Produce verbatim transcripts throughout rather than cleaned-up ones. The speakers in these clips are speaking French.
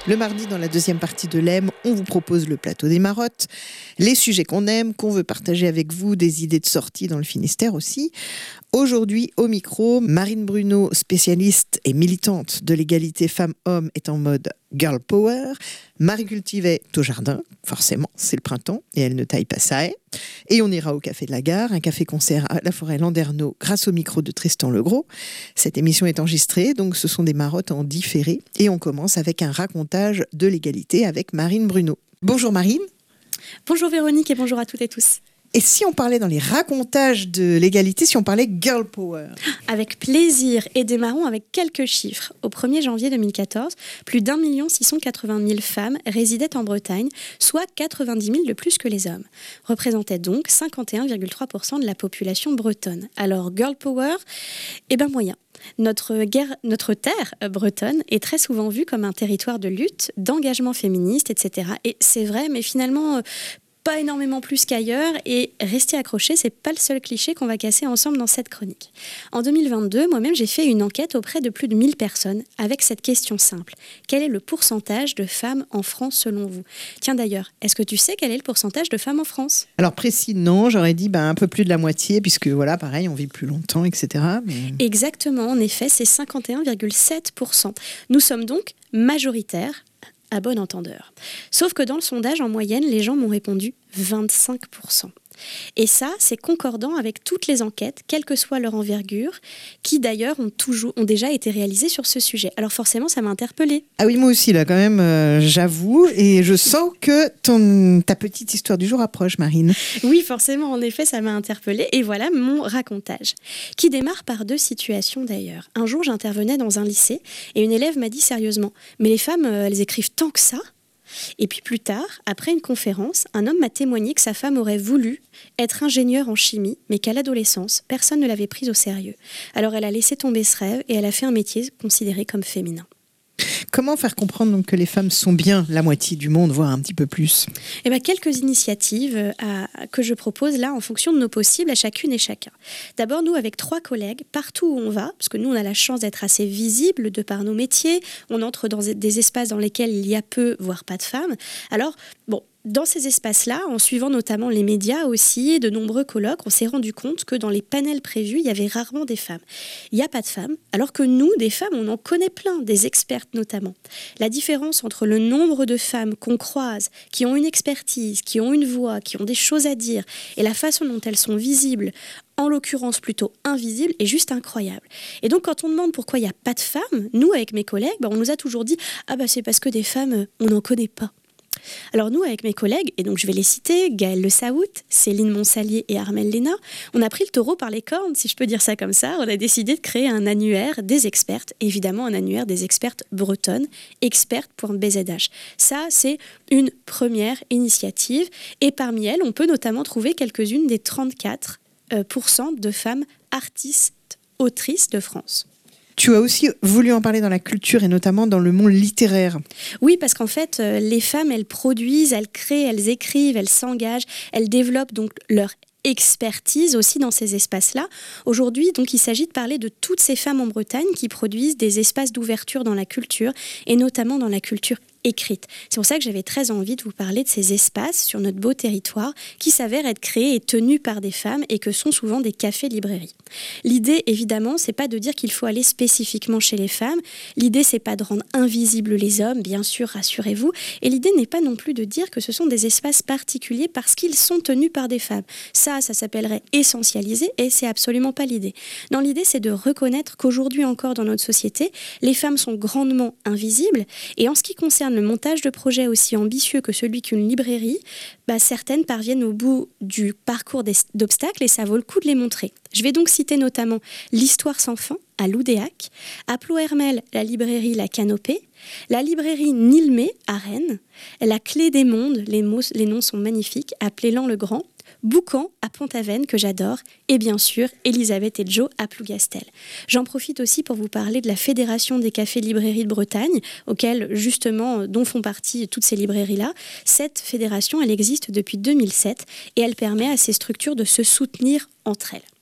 Le mardi, dans la deuxième partie de l'E M, on vous propose le plateau des marottes, les sujets qu'on aime, qu'on veut partager avec vous, des idées de sortie dans le Finistère aussi. Aujourd'hui, au micro, Marine Bruno, spécialiste et militante de l'égalité femmes-hommes, est en mode girl power. Marie Cultivet est au jardin, forcément, c'est le printemps, et elle ne taille pas sa haie. Et on ira au Café de la Gare, un café-concert à la Forêt Landerneau, grâce au micro de Tristan Legros. Cette émission est enregistrée, donc ce sont des marottes en différé. Et on commence avec un racontage de l'égalité avec Marine Bruno. Bonjour Marine. Bonjour Véronique et bonjour à toutes et tous. Et si on parlait dans les racontages de l'égalité, si on parlait girl power? Avec plaisir, et démarrons avec quelques chiffres. Au premier janvier deux mille quatorze, plus d'un million six cent quatre-vingt mille femmes résidaient en Bretagne, soit quatre-vingt-dix mille de plus que les hommes. Représentaient donc cinquante et un virgule trois pour cent de la population bretonne. Alors girl power, eh ben moyen. Notre, guerre, notre terre euh, bretonne est très souvent vue comme un territoire de lutte, d'engagement féministe, et cetera. Et c'est vrai, mais finalement... Euh, pas énormément plus qu'ailleurs, et restez accrochés, c'est pas le seul cliché qu'on va casser ensemble dans cette chronique. En deux mille vingt-deux, moi-même, j'ai fait une enquête auprès de plus de mille personnes avec cette question simple. Quel est le pourcentage de femmes en France selon vous? Tiens d'ailleurs, est-ce que tu sais quel est le pourcentage de femmes en France? Alors précis, non, j'aurais dit ben, un peu plus de la moitié, puisque voilà, pareil, on vit plus longtemps, et cetera. Mais... Exactement, en effet, c'est cinquante et un virgule sept pour cent. Nous sommes donc majoritaires, à bon entendeur. Sauf que dans le sondage, en moyenne, les gens m'ont répondu vingt-cinq pour cent. Et ça, c'est concordant avec toutes les enquêtes, quelle que soit leur envergure, qui d'ailleurs ont, toujours, ont déjà été réalisées sur ce sujet. Alors forcément, ça m'a interpellée. Ah oui, moi aussi, là, quand même, euh, j'avoue. Et je sens que ton, ta petite histoire du jour approche, Marine. Oui, forcément, en effet, ça m'a interpellée. Et voilà mon racontage, qui démarre par deux situations d'ailleurs. Un jour, j'intervenais dans un lycée et une élève m'a dit sérieusement « Mais les femmes, euh, elles écrivent tant que ça ?» Et puis plus tard, après une conférence, un homme m'a témoigné que sa femme aurait voulu être ingénieure en chimie, mais qu'à l'adolescence, personne ne l'avait prise au sérieux. Alors elle a laissé tomber ce rêve et elle a fait un métier considéré comme féminin. Comment faire comprendre donc que les femmes sont bien la moitié du monde, voire un petit peu plus? Eh bien, quelques initiatives à, que je propose là en fonction de nos possibles à chacune et chacun. D'abord, nous, avec trois collègues, partout où on va, parce que nous, on a la chance d'être assez visibles de par nos métiers, on entre dans des espaces dans lesquels il y a peu, voire pas de femmes. Alors, bon... Dans ces espaces-là, en suivant notamment les médias aussi et de nombreux colloques, on s'est rendu compte que dans les panels prévus, il y avait rarement des femmes. Il n'y a pas de femmes, alors que nous, des femmes, on en connaît plein, des expertes notamment. La différence entre le nombre de femmes qu'on croise, qui ont une expertise, qui ont une voix, qui ont des choses à dire, et la façon dont elles sont visibles, en l'occurrence plutôt invisibles, est juste incroyable. Et donc quand on demande pourquoi il n'y a pas de femmes, nous, avec mes collègues, bah, on nous a toujours dit « Ah bah c'est parce que des femmes, on n'en connaît pas ». Alors nous, avec mes collègues, et donc je vais les citer, Gaëlle Le Saout, Céline Monsalier et Armelle Léna, on a pris le taureau par les cornes, si je peux dire ça comme ça. On a décidé de créer un annuaire des expertes, évidemment un annuaire des expertes bretonnes, expertes.bzh. Ça, c'est une première initiative, et parmi elles, on peut notamment trouver quelques-unes des trente-quatre pour cent de femmes artistes, autrices de France. Tu as aussi voulu en parler dans la culture et notamment dans le monde littéraire. Oui, parce qu'en fait, euh, les femmes, elles produisent, elles créent, elles écrivent, elles s'engagent, elles développent donc leur expertise aussi dans ces espaces-là. Aujourd'hui, donc, il s'agit de parler de toutes ces femmes en Bretagne qui produisent des espaces d'ouverture dans la culture et notamment dans la culture écrite. C'est pour ça que j'avais très envie de vous parler de ces espaces sur notre beau territoire qui s'avèrent être créés et tenus par des femmes et que sont souvent des cafés-librairies. L'idée, évidemment, c'est pas de dire qu'il faut aller spécifiquement chez les femmes. L'idée, c'est pas de rendre invisibles les hommes, bien sûr, rassurez-vous. Et l'idée n'est pas non plus de dire que ce sont des espaces particuliers parce qu'ils sont tenus par des femmes. Ça, ça s'appellerait essentialiser et c'est absolument pas l'idée. Non, l'idée, c'est de reconnaître qu'aujourd'hui encore dans notre société, les femmes sont grandement invisibles et en ce qui concerne le montage de projets aussi ambitieux que celui qu'une librairie, bah, certaines parviennent au bout du parcours d'obstacles et ça vaut le coup de les montrer. Je vais donc citer notamment l'Histoire sans fin à Loudéac, à Ploërmel, la librairie La Canopée, la librairie Nilmé à Rennes, la Clé des Mondes, les, mots, les noms sont magnifiques, à Plélan-le-Grand, Boucan à Pont-Aven, que j'adore, et bien sûr Elisabeth et Joe à Plougastel. J'en profite aussi pour vous parler de la Fédération des cafés-librairies de Bretagne, auquel justement, dont font partie toutes ces librairies-là. Cette fédération, elle existe depuis deux mille sept et elle permet à ces structures de se soutenir entre elles.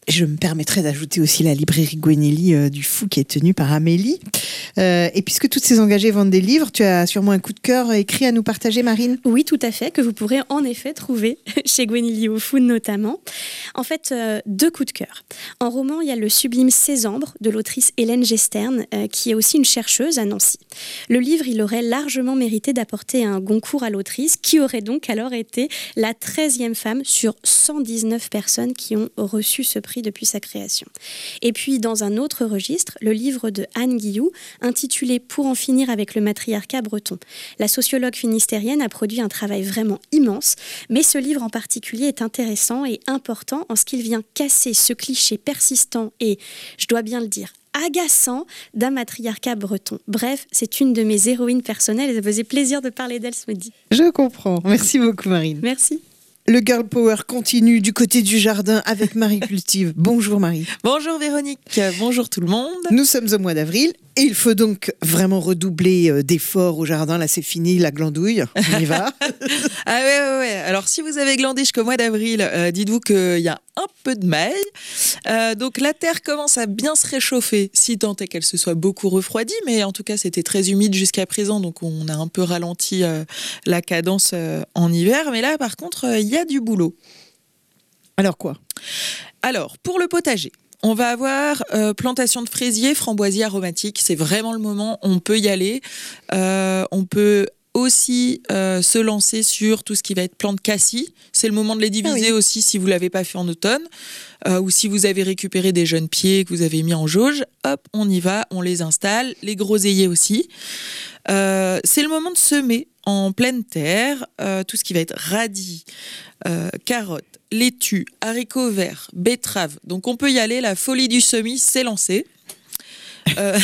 Je me permettrai d'ajouter aussi la librairie Gwenelli euh, du Fou qui est tenue par Amélie. Euh, et puisque toutes ces engagées vendent des livres, tu as sûrement un coup de cœur écrit à nous partager, Marine ? Oui, tout à fait, que vous pourrez en effet trouver chez Gwenelli au Fou notamment. En fait, euh, deux coups de cœur. En roman, il y a le sublime Sésambres de l'autrice Hélène Gestern, euh, qui est aussi une chercheuse à Nancy. Le livre, il aurait largement mérité d'apporter un Goncourt à l'autrice, qui aurait donc alors été la treizième femme sur cent dix-neuf personnes qui ont reçu ce prix depuis sa création. Et puis, dans un autre registre, le livre de Anne Guilloux, intitulé « Pour en finir avec le matriarcat breton ». La sociologue finistérienne a produit un travail vraiment immense, mais ce livre en particulier est intéressant et important en ce qu'il vient casser ce cliché persistant et, je dois bien le dire, agaçant d'un matriarcat breton. Bref, c'est une de mes héroïnes personnelles et ça faisait plaisir de parler d'elle ce midi. Je comprends. Merci beaucoup, Marine. Merci. Le Girl Power continue du côté du jardin avec Marie Cultive. Bonjour Marie. Bonjour Véronique, bonjour tout le monde. Nous sommes au mois d'avril et il faut donc vraiment redoubler d'efforts au jardin. Là c'est fini, la glandouille, on y va. Ah ouais, ouais, ouais. Alors si vous avez glandé jusqu'au mois d'avril, euh, dites-vous qu'il y a un peu de maille. Euh, donc la terre commence à bien se réchauffer, si tant est qu'elle se soit beaucoup refroidie, mais en tout cas c'était très humide jusqu'à présent, donc on a un peu ralenti euh, la cadence euh, en hiver. Mais là par contre, il euh, y a du boulot. Alors quoi ? Alors, pour le potager, on va avoir euh, plantation de fraisiers, framboisiers aromatiques. C'est vraiment le moment, on peut y aller. Euh, on peut aussi euh, se lancer sur tout ce qui va être plants de cassis. C'est le moment de les diviser ah oui. aussi si vous ne l'avez pas fait en automne. Euh, ou si vous avez récupéré des jeunes pieds que vous avez mis en jauge. Hop, on y va, on les installe. Les groseilliers aussi. Euh, c'est le moment de semer en pleine terre euh, tout ce qui va être radis, euh, carottes, laitue, haricots verts, betteraves. Donc on peut y aller, la folie du semis, c'est lancé. Euh,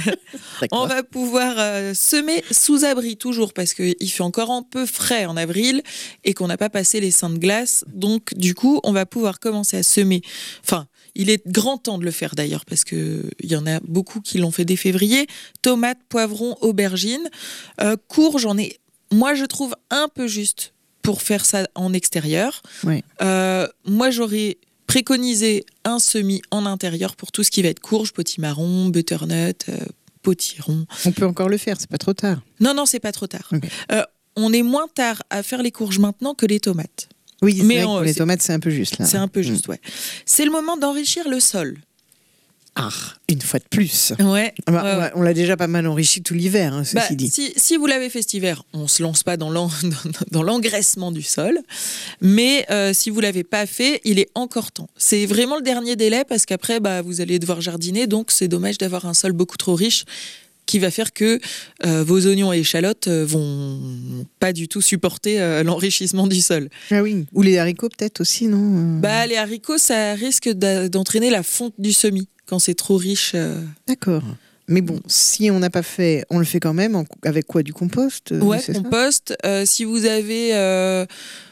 on va pouvoir euh, semer sous abri toujours parce qu'il fait encore un peu frais en avril et qu'on n'a pas passé les seins de glace. Donc du coup, on va pouvoir commencer à semer. Enfin, il est grand temps de le faire d'ailleurs parce qu'il y en a beaucoup qui l'ont fait dès février. Tomates, poivrons, aubergines. Euh, courges, j'en ai, moi je trouve un peu juste pour faire ça en extérieur. Oui. Euh, moi j'aurais préconisé un semis en intérieur pour tout ce qui va être courge, potimarron, butternut, euh, potiron. On peut encore le faire, c'est pas trop tard. Non, non, c'est pas trop tard. Okay. Euh, on est moins tard à faire les courges maintenant que les tomates. Oui, mais on, les tomates, c'est un peu juste là. C'est un peu juste, mmh. ouais. C'est le moment d'enrichir le sol. Ah, une fois de plus. Ouais. Bah, ouais, on, ouais. on l'a déjà pas mal enrichi tout l'hiver, hein, ceci bah, dit. Si, si vous l'avez fait cet hiver, on ne se lance pas dans, l'en, dans l'engraissement du sol. Mais euh, si vous ne l'avez pas fait, il est encore temps. C'est vraiment le dernier délai parce qu'après, bah, vous allez devoir jardiner. Donc, c'est dommage d'avoir un sol beaucoup trop riche qui va faire que euh, vos oignons et échalotes euh, vont pas du tout supporter euh, l'enrichissement du sol. Ah oui, ou les haricots peut-être aussi, non ? Bah, les haricots, ça risque d'a- d'entraîner la fonte du semis quand c'est trop riche. Euh... D'accord. Mais bon, si on n'a pas fait, on le fait quand même en, avec quoi ? Du compost ? Ouais, c'est compost. Euh, si vous avez euh,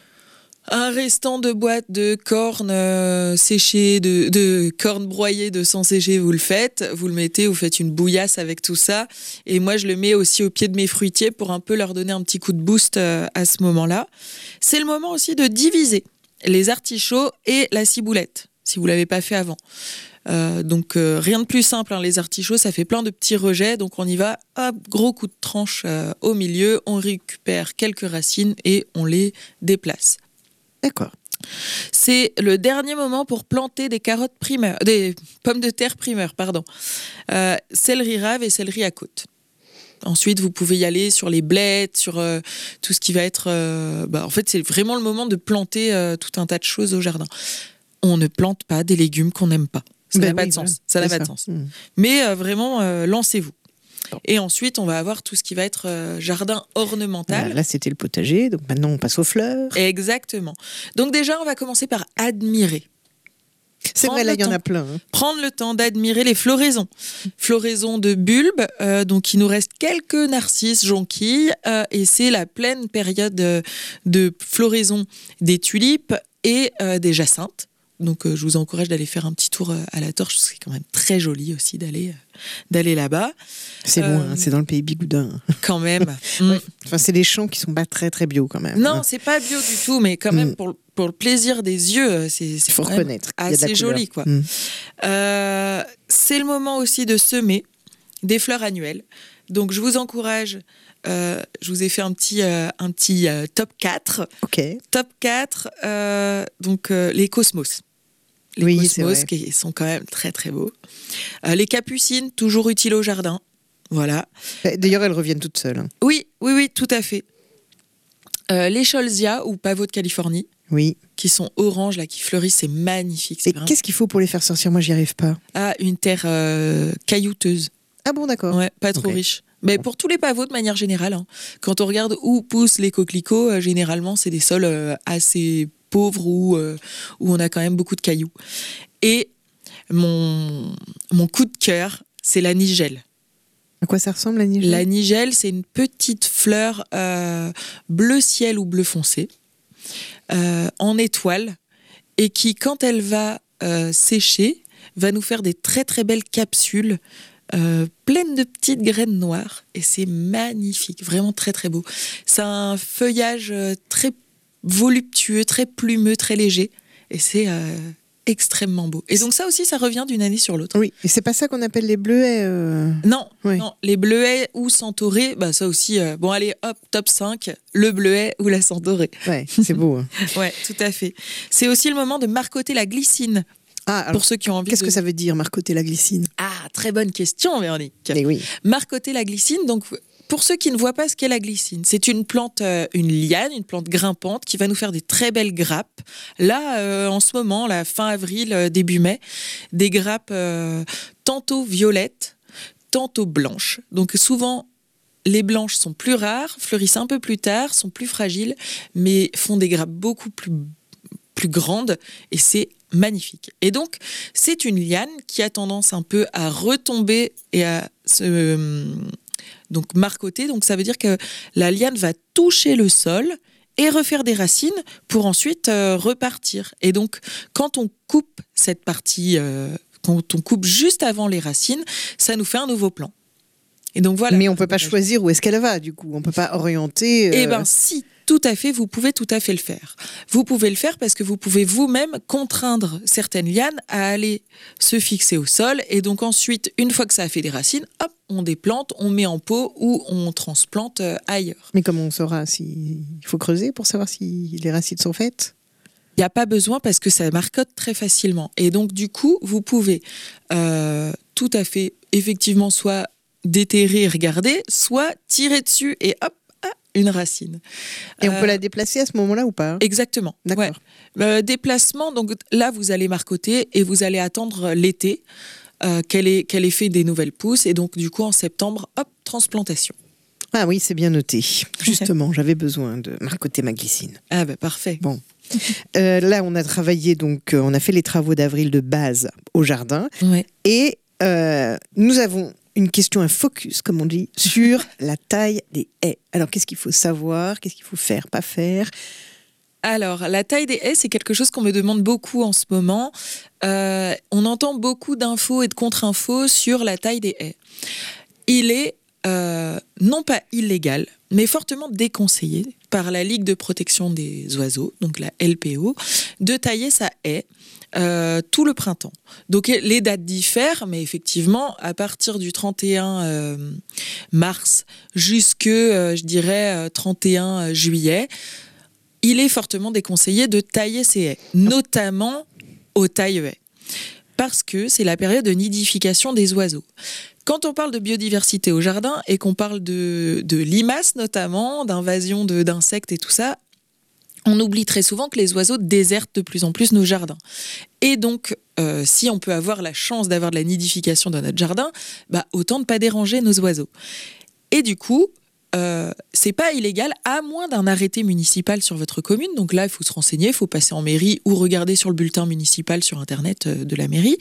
un restant de boîte de cornes euh, séchées, de, de cornes broyées, de sang séché, vous le faites. Vous le mettez, vous faites une bouillasse avec tout ça. Et moi, je le mets aussi au pied de mes fruitiers pour un peu leur donner un petit coup de boost euh, à ce moment-là. C'est le moment aussi de diviser les artichauts et la ciboulette, si vous ne l'avez pas fait avant. Euh, donc euh, rien de plus simple, hein, les artichauts ça fait plein de petits rejets, donc on y va, hop, gros coup de tranche euh, au milieu, on récupère quelques racines et on les déplace. D'accord. C'est le dernier moment pour planter des carottes primeurs, des pommes de terre primeurs, pardon, euh, céleri rave et céleri à côte. Ensuite, vous pouvez y aller sur les blettes, sur euh, tout ce qui va être... Euh, bah, en fait, c'est vraiment le moment de planter euh, tout un tas de choses au jardin. On ne plante pas des légumes qu'on n'aime pas. Ça n'a ben pas oui, de sens. Voilà. Ça n'a pas de sens. Mmh. Mais euh, vraiment, euh, lancez-vous. Bon. Et ensuite, on va avoir tout ce qui va être euh, jardin ornemental. Voilà, là, c'était le potager. Donc maintenant, on passe aux fleurs. Exactement. Donc déjà, on va commencer par admirer. C'est Prendre vrai, là, il y en a plein. Hein. Prendre le temps d'admirer les floraisons. Floraisons de bulbes. Euh, donc, il nous reste quelques narcisses, jonquilles. Euh, et c'est la pleine période de, de floraison des tulipes et euh, des jacinthes. Donc, euh, je vous encourage d'aller faire un petit tour euh, à la Torche. C'est quand même très joli aussi d'aller, euh, d'aller là-bas. C'est euh, loin, hein, c'est dans le pays Bigoudin. Quand même. ouais. Enfin, c'est des champs qui ne sont pas très, très bio quand même. Non, hein. c'est pas bio du tout, mais quand même, mm. pour, pour le plaisir des yeux, c'est, Il c'est faut reconnaître. Il y a de la assez couleur. joli, quoi. Mm. Euh, c'est le moment aussi de semer des fleurs annuelles. Donc, je vous encourage, euh, je vous ai fait un petit, euh, un petit euh, top quatre. Ok. Top quatre, euh, donc euh, les cosmos. Les Oui, c'est cosmos vrai. qui sont quand même très très beaux. Euh, les capucines, toujours utiles au jardin. Voilà. D'ailleurs, elles reviennent toutes seules. hein. Oui, oui, oui, tout à fait. Euh, les Scholzia ou pavots de Californie, Oui. qui sont oranges, là, qui fleurissent, c'est magnifique. C'est Et vraiment- qu'est-ce qu'il faut pour les faire sortir? Moi, j'y arrive pas. Ah, une terre euh, caillouteuse. Ah bon, d'accord. Ouais, pas trop Ok. riche. Mais pour tous les pavots de manière générale, hein. Quand on regarde où poussent les coquelicots, euh, généralement c'est des sols euh, assez pauvres où, euh, où on a quand même beaucoup de cailloux. Et mon, mon coup de cœur, c'est la nigelle. À quoi ça ressemble, la nigelle? La nigelle, c'est une petite fleur euh, bleu ciel ou bleu foncé, euh, en étoile, et qui, quand elle va euh, sécher, va nous faire des très très belles capsules euh, pleines de petites graines noires. Et c'est magnifique, vraiment très très beau. C'est un feuillage euh, très voluptueux, très plumeux, très léger. Et c'est euh, extrêmement beau. Et donc ça aussi, ça revient d'une année sur l'autre. Oui, et c'est pas ça qu'on appelle les bleuets. euh, Non, Oui. non, les bleuets ou centaurés, bah ça aussi, euh, bon allez, hop, top cinq, le bleuet ou la centaurée. Ouais, c'est beau. hein. Ouais, tout à fait. C'est aussi le moment de marcoter la glycine, Ah, alors, pour ceux qui ont envie qu'est-ce de... que ça veut dire, marcoter la glycine? Ah, très bonne question, Véronique. Eh oui. Marcoter la glycine, donc pour ceux qui ne voient pas ce qu'est la glycine, c'est une plante, euh, une liane, une plante grimpante qui va nous faire des très belles grappes. Là, euh, en ce moment, la fin avril, euh, début mai, des grappes euh, tantôt violettes, tantôt blanches. Donc souvent, les blanches sont plus rares, fleurissent un peu plus tard, sont plus fragiles, mais font des grappes beaucoup plus, plus grandes et c'est magnifique. Et donc, c'est une liane qui a tendance un peu à retomber et à se... euh, donc marcoter, donc ça veut dire que la liane va toucher le sol et refaire des racines pour ensuite euh, repartir. Et donc, quand on coupe cette partie, euh, quand on coupe juste avant les racines, ça nous fait un nouveau plan. Et donc voilà. Mais on peut pas choisir où est-ce qu'elle va, du coup. On peut pas orienter. euh, Eh bien, si, tout à fait, vous pouvez tout à fait le faire. Vous pouvez le faire parce que vous pouvez vous-même contraindre certaines lianes à aller se fixer au sol. Et donc ensuite, une fois que ça a fait des racines, hop, on déplante, on met en pot ou on transplante euh, ailleurs. Mais comment on saura si il faut creuser pour savoir si les racines sont faites? Il n'y a pas besoin parce que ça marcote très facilement. Et donc, du coup, vous pouvez euh, tout à fait, effectivement, soit déterrer et regarder, soit tirer dessus et hop, ah, une racine. Et on Euh, peut la déplacer à ce moment-là ou pas? Exactement. D'accord. Ouais. Euh, déplacement, donc là, vous allez marcoter et vous allez attendre l'été euh, qu'elle ait, qu'elle ait fait des nouvelles pousses. Et donc, du coup, en septembre, hop, transplantation. Ah oui, c'est bien noté. Justement, j'avais besoin de marcoter ma glycine. Ah ben parfait. Bon. Euh, là, on a travaillé, donc, euh, on a fait les travaux d'avril de base au jardin. Ouais. Et euh, nous avons une question, un focus, comme on dit, sur la taille des haies. Alors, qu'est-ce qu'il faut savoir? Qu'est-ce qu'il faut faire, pas faire? Alors, la taille des haies, c'est quelque chose qu'on me demande beaucoup en ce moment. Euh, on entend beaucoup d'infos et de contre-infos sur la taille des haies. Il est euh, non pas illégal, mais fortement déconseillé par la Ligue de protection des oiseaux, donc la L P O, de tailler sa haie euh, tout le printemps. Donc les dates diffèrent, mais effectivement, à partir du trente et un euh, mars jusque, euh, je dirais, euh, trente et un juillet, il est fortement déconseillé de tailler ses haies, notamment aux taille-haies, parce que c'est la période de nidification des oiseaux. Quand on parle de biodiversité au jardin et qu'on parle de, de limaces notamment, d'invasion de, d'insectes et tout ça, on oublie très souvent que les oiseaux désertent de plus en plus nos jardins. Et donc, euh, si on peut avoir la chance d'avoir de la nidification dans notre jardin, bah, autant ne pas déranger nos oiseaux. Et du coup, euh, c'est pas illégal, à moins d'un arrêté municipal sur votre commune. Donc là, il faut se renseigner, il faut passer en mairie ou regarder sur le bulletin municipal sur Internet euh, de la mairie,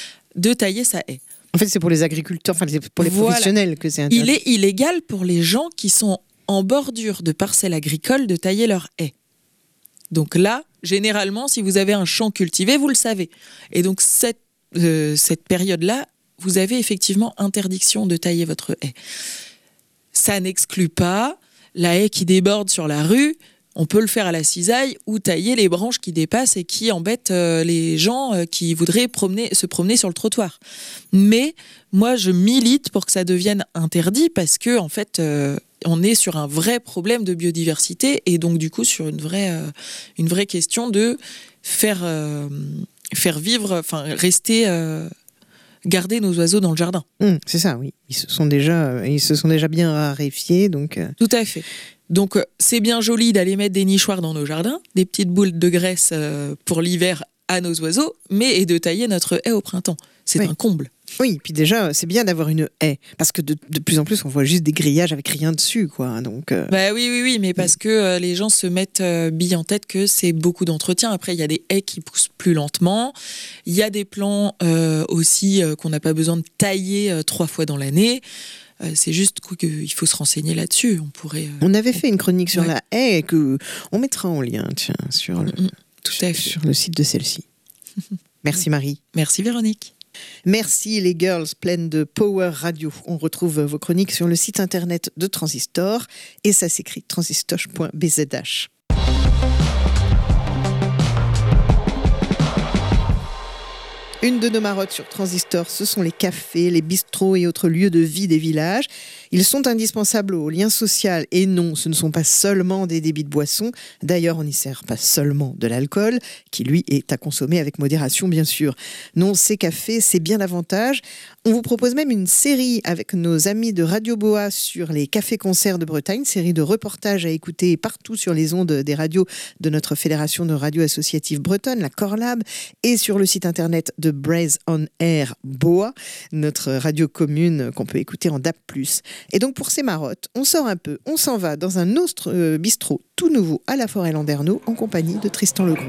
de tailler sa haie. En fait, c'est pour les agriculteurs, enfin, c'est pour les Voilà. professionnels que c'est interdit. Il est illégal pour les gens qui sont en bordure de parcelles agricoles de tailler leur haie. Donc là, généralement, si vous avez un champ cultivé, vous le savez. Et donc, cette, euh, cette période-là, vous avez effectivement interdiction de tailler votre haie. Ça n'exclut pas la haie qui déborde sur la rue. On peut le faire à la cisaille ou tailler les branches qui dépassent et qui embêtent euh, les gens euh, qui voudraient promener, se promener sur le trottoir. Mais moi, je milite pour que ça devienne interdit parce que, en fait, euh, on est sur un vrai problème de biodiversité et donc, du coup, sur une vraie, euh, une vraie question de faire, euh, faire vivre, enfin, rester... Euh, garder nos oiseaux dans le jardin. Mmh, c'est ça, oui. Ils se sont déjà, ils se sont déjà bien raréfiés, donc... Euh... Tout à fait. Donc, euh, c'est bien joli d'aller mettre des nichoirs dans nos jardins, des petites boules de graisse euh, pour l'hiver à nos oiseaux, mais et de tailler notre haie au printemps. C'est oui. un comble. Oui, puis déjà, c'est bien d'avoir une haie, parce que de, de plus en plus, on voit juste des grillages avec rien dessus, quoi. Donc, euh... bah oui, oui, oui, mais parce que euh, les gens se mettent euh, billes en tête que c'est beaucoup d'entretien. Après, il y a des haies qui poussent plus lentement. Il y a des plants euh, aussi euh, qu'on n'a pas besoin de tailler euh, trois fois dans l'année. Euh, c'est juste qu'il faut se renseigner là-dessus. On pourrait. Euh, on avait fait une chronique sur ouais. la haie que on mettra en lien, tiens, sur le, mmh, tout à fait. sur le site de celle-ci. Merci Marie. Merci Véronique. Merci les girls pleines de Power Radio. On retrouve vos chroniques sur le site internet de Transistor et ça s'écrit transistor point b z h. Une de nos marottes sur Transistor, ce sont les cafés, les bistrots et autres lieux de vie des villages. Ils sont indispensables au lien social et non, ce ne sont pas seulement des débits de boissons. D'ailleurs, on n'y sert pas seulement de l'alcool, qui lui est à consommer avec modération bien sûr. Non, ces cafés, c'est bien davantage. On vous propose même une série avec nos amis de Radio Boa sur les cafés-concerts de Bretagne, série de reportages à écouter partout sur les ondes des radios de notre fédération de radio associative bretonne, la Corlab, et sur le site internet de Braise on Air Boa, notre radio commune qu'on peut écouter en D A B plus. Et donc pour ces marottes, on sort un peu, on s'en va dans un autre euh, bistrot tout nouveau à la Forêt Landerneau en compagnie de Tristan Legros.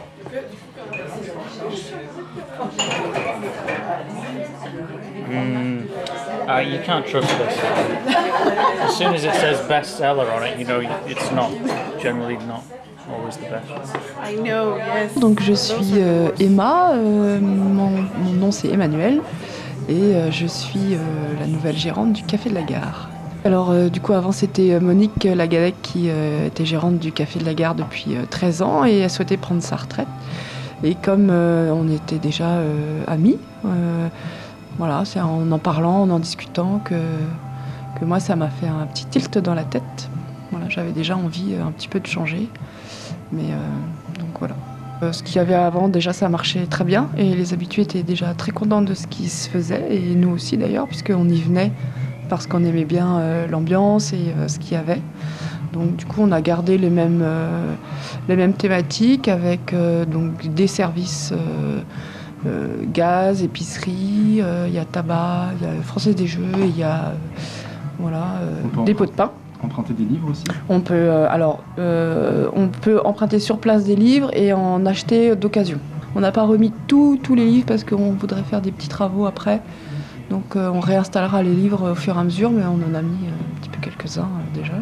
Mm, uh, you can't trust this. As soon as it says bestseller on it, you know it's not, generally not always the best. I know, yes. Donc je suis euh, Emma, euh, mon, mon nom c'est Emmanuel et euh, je suis euh, la nouvelle gérante du Café de la Gare. Alors euh, du coup avant c'était Monique Lagadec qui euh, était gérante du Café de la Gare depuis euh, treize ans et elle souhaitait prendre sa retraite. Et comme euh, on était déjà euh, amis, euh, voilà, c'est en en parlant, en en discutant que, que moi ça m'a fait un petit tilt dans la tête. Voilà, j'avais déjà envie euh, un petit peu de changer. Mais euh, donc voilà. Euh, ce qu'il y avait avant, déjà ça marchait très bien et les habitués étaient déjà très contents de ce qui se faisait et nous aussi d'ailleurs puisqu'on y venait parce qu'on aimait bien euh, l'ambiance et euh, ce qu'il y avait. Donc du coup on a gardé les mêmes, euh, les mêmes thématiques avec euh, donc, des services euh, euh, gaz, épicerie, il euh, y a tabac, il y a Français des Jeux, il y a euh, voilà, euh, des pots de pain. Emprunter des livres aussi ? On peut, euh, alors, euh, on peut emprunter sur place des livres et en acheter d'occasion. On n'a pas remis tous les livres parce qu'on voudrait faire des petits travaux après. Donc euh, on réinstallera les livres au fur et à mesure, mais on en a mis euh, un petit peu quelques-uns euh, déjà.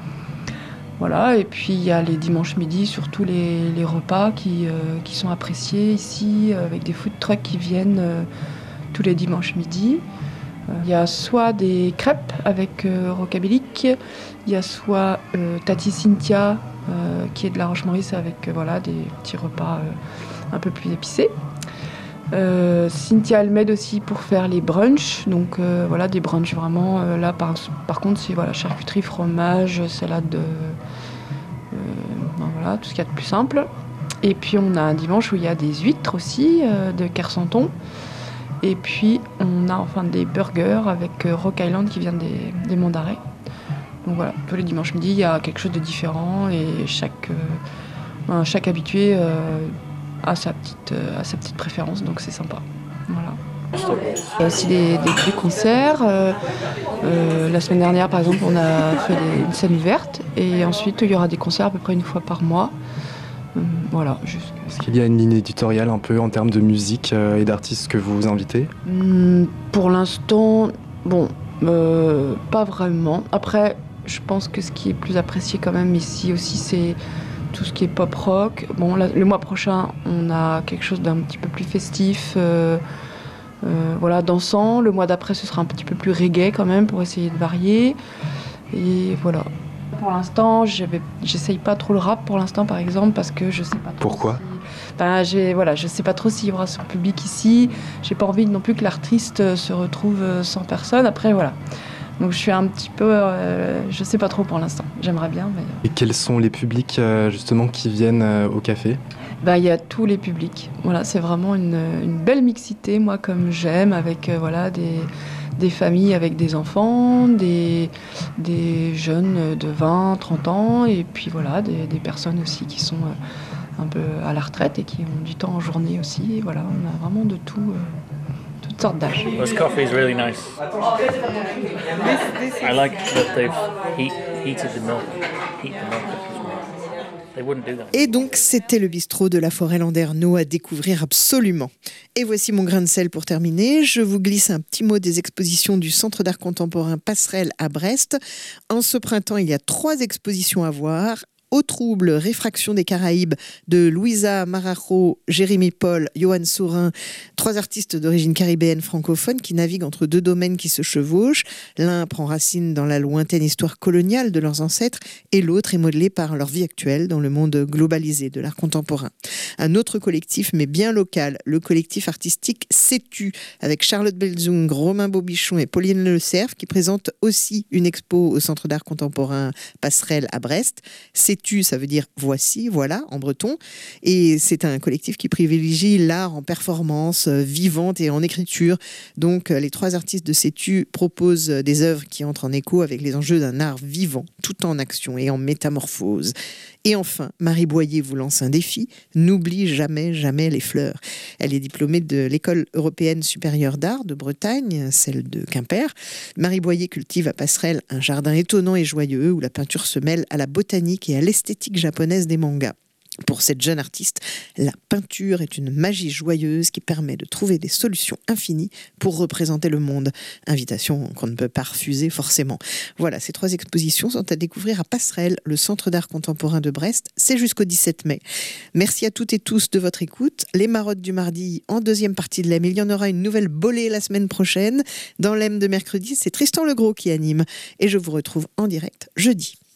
Voilà, et puis il y a les dimanches midi, surtout les, les repas qui, euh, qui sont appréciés ici, euh, avec des food trucks qui viennent euh, tous les dimanches midi. Il y a soit des crêpes avec euh, rocabilique, il y a soit euh, Tati Cynthia euh, qui est de la Roche-Maurice avec euh, voilà, des petits repas euh, un peu plus épicés. Euh, Cynthia elle m'aide aussi pour faire les brunchs, donc euh, voilà des brunchs vraiment euh, là par, par contre c'est voilà, charcuterie, fromage, salade, euh, ben, voilà, tout ce qu'il y a de plus simple. Et puis on a un dimanche où il y a des huîtres aussi euh, de Kersanton. Et puis, on a enfin des burgers avec euh, Rock Island qui vient des, des Monts d'Arrêt. Donc voilà, tous les dimanches midi, il y a quelque chose de différent et chaque, euh, chaque habitué euh, a, sa petite, euh, a sa petite préférence, donc c'est sympa. Voilà. Il y a aussi des, des, des concerts. Euh, euh, la semaine dernière, par exemple, on a fait des, une scène ouverte et ensuite, il y aura des concerts à peu près une fois par mois. Euh, voilà, juste. Est-ce qu'il y a une ligne éditoriale un peu en termes de musique euh, et d'artistes que vous invitez ? Mmh, Pour l'instant, bon, euh, pas vraiment. Après, je pense que ce qui est plus apprécié quand même ici aussi, c'est tout ce qui est pop-rock. Bon, là, le mois prochain, on a quelque chose d'un petit peu plus festif, euh, euh, voilà, dansant. Le mois d'après, ce sera un petit peu plus reggae quand même pour essayer de varier. Et voilà. pour l'instant, je vais, j'essaye pas trop le rap pour l'instant, par exemple, parce que je sais pas trop. Pourquoi ? si, ben, j'ai, voilà, je sais pas trop s'il y aura son public ici. J'ai pas envie non plus que l'artiste se retrouve sans personne. Après, voilà. Donc je suis un petit peu, euh, je sais pas trop pour l'instant. J'aimerais bien, mais. Et quels sont les publics euh, justement qui viennent euh, au café ? Bah, il y a tous les publics. Voilà, c'est vraiment une, une belle mixité, moi, comme j'aime, avec euh, voilà, des, des familles avec des enfants, des, des jeunes de vingt, trente ans, et puis voilà, des, des personnes aussi qui sont euh, un peu à la retraite et qui ont du temps en journée aussi. Et voilà, on a vraiment de tout, euh, toutes sortes d'âges. This coffee is really nice. I like that they've heat, heated the milk. Heat the milk up as well. They wouldn't do that. Et donc, c'était le bistrot de la Forêt Landerneau à découvrir absolument. Et voici mon grain de sel pour terminer. Je vous glisse un petit mot des expositions du Centre d'art contemporain Passerelle à Brest. En ce printemps, il y a trois expositions à voir. Au trouble, Réfraction des Caraïbes de Louisa Marajo, Jérémy Paul, Johan Saurin, trois artistes d'origine caribéenne francophone qui naviguent entre deux domaines qui se chevauchent. L'un prend racine dans la lointaine histoire coloniale de leurs ancêtres et l'autre est modelé par leur vie actuelle dans le monde globalisé de l'art contemporain. Un autre collectif, mais bien local, le collectif artistique Sais-tu, avec Charlotte Belzung, Romain Bobichon et Pauline Le Cerf, qui présente aussi une expo au Centre d'art contemporain Passerelle à Brest. Sais-tu, ça veut dire voici, voilà, en breton. Et c'est un collectif qui privilégie l'art en performance euh, vivante et en écriture. Donc, euh, les trois artistes de Sais-tu proposent des œuvres qui entrent en écho avec les enjeux d'un art vivant, tout en action et en métamorphose. Et enfin, Marie Boyer vous lance un défi. N'oublie jamais, jamais les fleurs. Elle est diplômée de l'École européenne supérieure d'art de Bretagne, celle de Quimper. Marie Boyer cultive à Passerelle un jardin étonnant et joyeux où la peinture se mêle à la botanique et à l'esthétique japonaise des mangas. Pour cette jeune artiste, la peinture est une magie joyeuse qui permet de trouver des solutions infinies pour représenter le monde. Invitation qu'on ne peut pas refuser forcément. Voilà, ces trois expositions sont à découvrir à Passerelle, le Centre d'art contemporain de Brest. C'est jusqu'au dix-sept mai. Merci à toutes et tous de votre écoute. Les marottes du mardi en deuxième partie de l'E M. Il y en aura une nouvelle bolée la semaine prochaine. Dans l'E M de mercredi, c'est Tristan Legros qui anime. Et je vous retrouve en direct jeudi.